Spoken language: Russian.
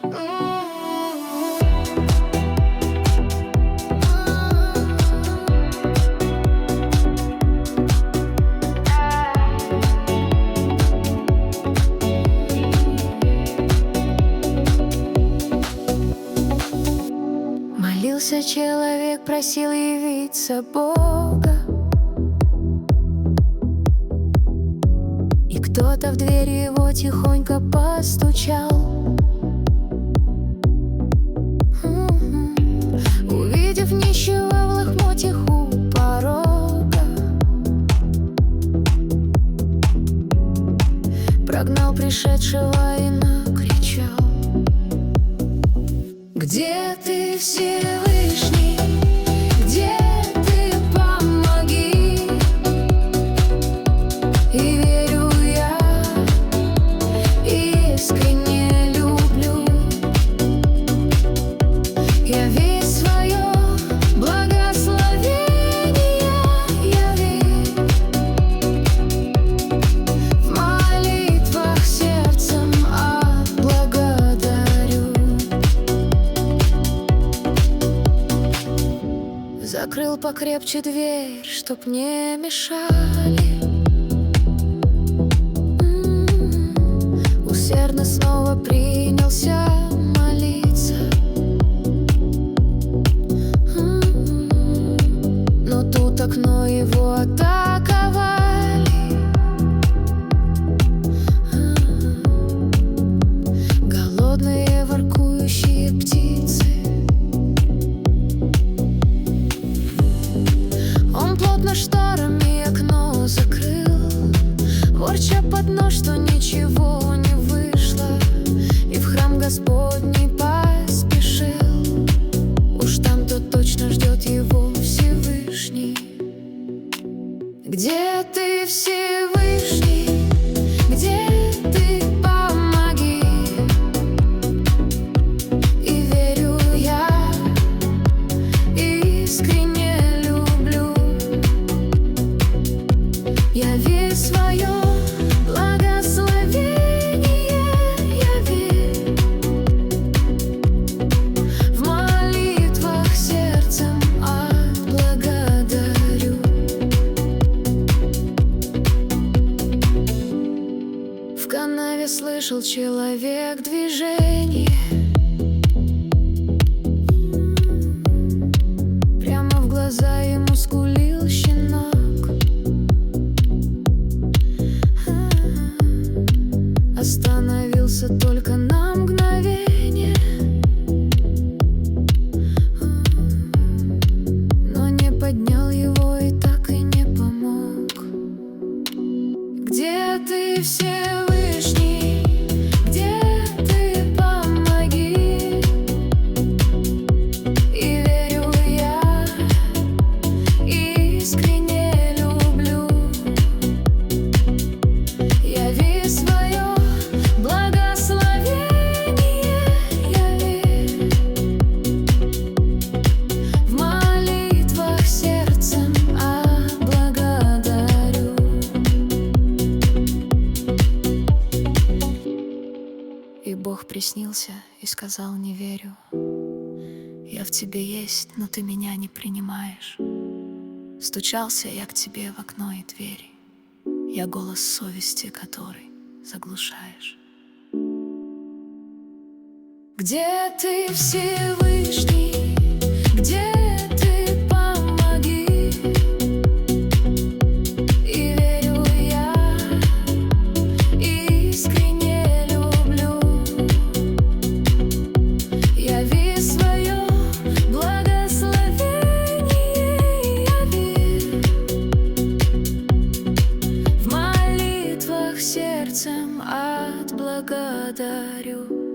Молился человек, просил явиться Бога, и кто-то в дверь его тихонько постучал. Увидев нищего в лохмотьях у порога, прогнал пришедшего и накричал: «Где ты, Всевышний? Где ты? Помоги!» И верю я, и искренне люблю. Яви свое благословение, яви в молитвах сердцем отблагодарю. Закрыл покрепче дверь, чтоб не мешали. Усердно снова принялся молиться. Но тут окно его атаковали. Голодные воркующие птицы. Он плотно шторами окно закрыл, ворча под нос, что ничего не вышло, и в храм Господний поспешил. Уж там-то точно ждет его Всевышний. Где ты, Всевышний? Где ты? Помоги! И верю я, и искренне люблю. Яви свое благословение, яви в молитвах сердцем отблагодарю. В канаве слышал человек движение. Прямо в глаза ему скулил щенок. Остановился только на мгновение, но не поднял его и так и не помог. Где ты, Всевышний? Где ты? Помоги! И верю я, и искренне люблю. Яви свое благословение, яви в молитвах сердцем отблагодарю. И Бог приснился и сказал: не верю. Я в тебе есть, но ты меня не принимаешь. Стучался я к тебе в окно и двери. Я голос совести, который заглушаешь. Где ты, Всевышний? Где ты? Помоги! И верю я, и искренне люблю. Яви свое благословение, яви в молитвах сердцем отблагодарю.